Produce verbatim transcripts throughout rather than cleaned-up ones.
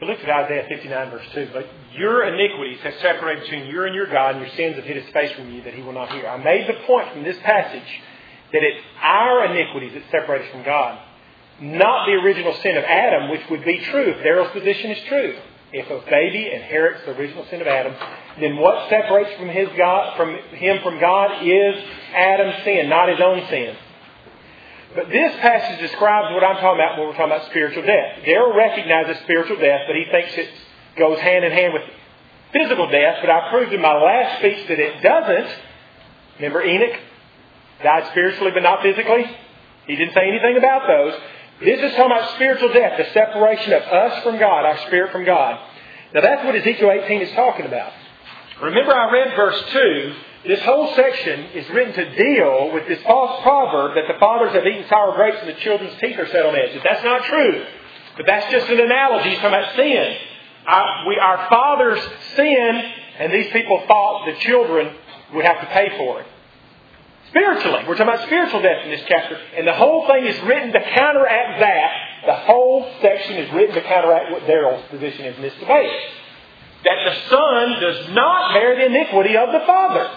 But look at Isaiah fifty-nine, verse two. But your iniquities have separated between you and your God, and your sins have hid his face from you, that he will not hear. I made the point from this passage that it's our iniquities that separate us from God, not the original sin of Adam, which would be true if Daryl's position is true. If a baby inherits the original sin of Adam, then what separates from his God, from him from God is Adam's sin, not his own sin. But this passage describes what I'm talking about when we're talking about spiritual death. Daryl recognizes spiritual death, but he thinks it goes hand in hand with physical death. But I proved in my last speech that it doesn't. Remember Enoch died spiritually but not physically? He didn't say anything about those. This is talking about spiritual death, the separation of us from God, our spirit from God. Now that's what Ezekiel eighteen is talking about. Remember I read verse two. This whole section is written to deal with this false proverb that the fathers have eaten sour grapes and the children's teeth are set on edge. That's not true. But that's just an analogy. He's talking about sin. Our, we, our fathers sinned, and these people thought the children would have to pay for it. Spiritually. We're talking about spiritual death in this chapter. And the whole thing is written to counteract that. The whole section is written to counteract what Daryl's position is in this debate. That the son does not bear the iniquity of the father.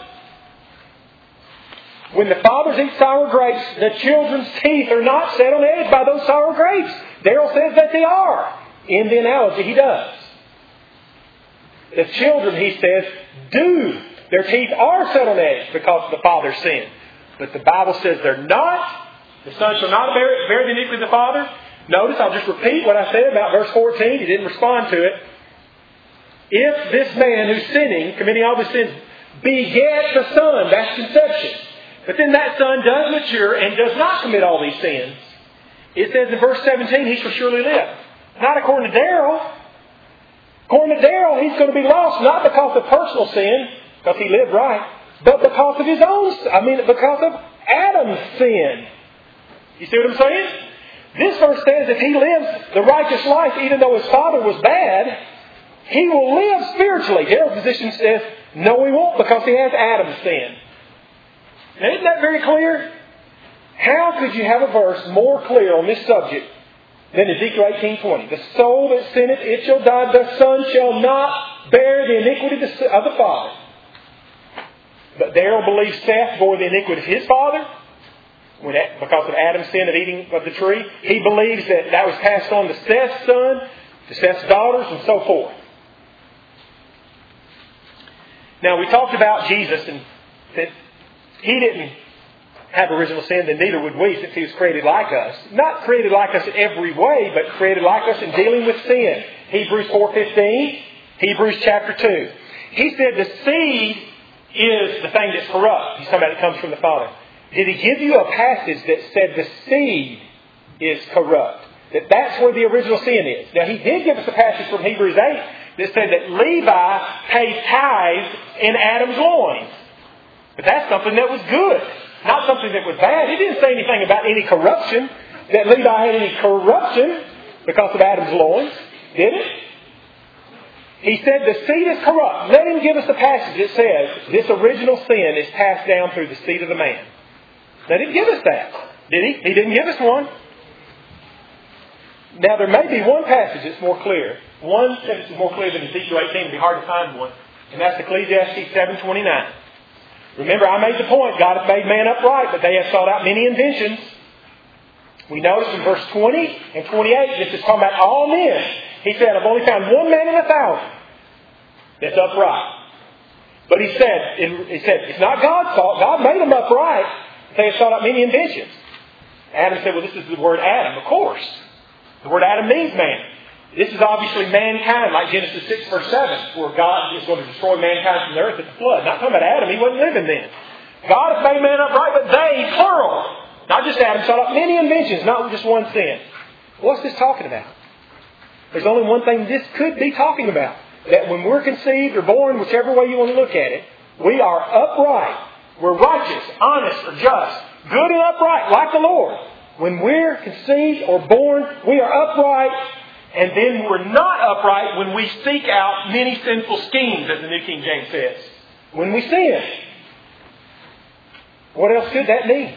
When the fathers eat sour grapes, the children's teeth are not set on edge by those sour grapes. Daryl says that they are. In the analogy, he does. The children, he says, do. Their teeth are set on edge because the father sinned. But the Bible says they're not. The son shall not bear, bear the iniquity of the father. Notice, I'll just repeat what I said about verse fourteen. He didn't respond to it. If this man who's sinning, committing all these sins, begets a son, that's conception. But then that son does mature and does not commit all these sins. It says in verse seventeen, he shall surely live. Not according to Daryl. According to Daryl, he's going to be lost not because of personal sin, because he lived right, but because of his own, I mean, because of Adam's sin. You see what I'm saying? This verse says if he lives the righteous life, even though his father was bad, he will live spiritually. Daryl's position says, no, he won't, because he has Adam's sin. Now, isn't that very clear? How could you have a verse more clear on this subject than Ezekiel eighteen twenty? The soul that sinneth, it shall die. The son shall not bear the iniquity of the father. But Daryl believes Seth bore the iniquity of his father when, because of Adam's sin of eating of the tree. He believes that that was passed on to Seth's son, to Seth's daughters, and so forth. Now, we talked about Jesus and that He didn't have original sin, then neither would we, since He was created like us. Not created like us in every way, but created like us in dealing with sin. Hebrews four fifteen, Hebrews chapter two. He said the seed is the thing that's corrupt. He's talking about it comes from the Father. Did He give you a passage that said the seed is corrupt? That that's where the original sin is. Now, He did give us a passage from Hebrews eight that said that Levi paid tithes in Adam's loins. But that's something that was good, not something that was bad. It didn't say anything about any corruption, that Levi had any corruption because of Adam's loins, did it? He said the seed is corrupt. Let him give us a passage that says this original sin is passed down through the seed of the man. Let him give us that. Did he? He didn't give us one. Now there may be one passage that's more clear. One sentence is more clear than Ezekiel eighteen. It would be hard to find one. And that's Ecclesiastes seven twenty-nine. Remember, I made the point, God hath made man upright, but they have sought out many inventions. We notice in verse twenty and twenty-eight, this is talking about all men. He said, I've only found one man in a thousand that's upright. But he said, he said, it's not God's fault. God made them upright. They have sought out many inventions. Adam said, well, this is the word Adam, of course. The word Adam means man. This is obviously mankind, like Genesis six verse seven, where God is going to destroy mankind from the earth at the flood. Not talking about Adam, he wasn't living then. God has made man upright, but they, plural. Not just Adam, sought out many inventions, not just one sin. What's this talking about? There's only one thing this could be talking about. That when we're conceived or born, whichever way you want to look at it, we are upright. We're righteous, honest, or just. Good and upright, like the Lord. When we're conceived or born, we are upright. And then we're not upright when we seek out many sinful schemes, as the New King James says. When we sin. What else could that mean?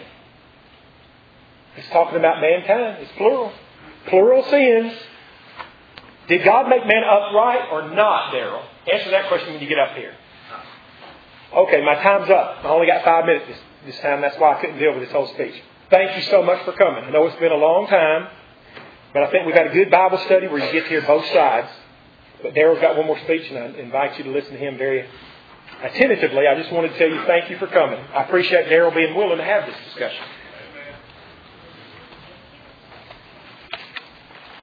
It's talking about mankind. It's plural. Plural sins. Did God make man upright or not, Daryl? Answer that question when you get up here. Okay, my time's up. I only got five minutes this, this time. That's why I couldn't deal with this whole speech. Thank you so much for coming. I know it's been a long time, but I think we've had a good Bible study where you get to hear both sides. But Daryl's got one more speech, and I invite you to listen to him very attentively. I just wanted to tell you thank you for coming. I appreciate Daryl being willing to have this discussion.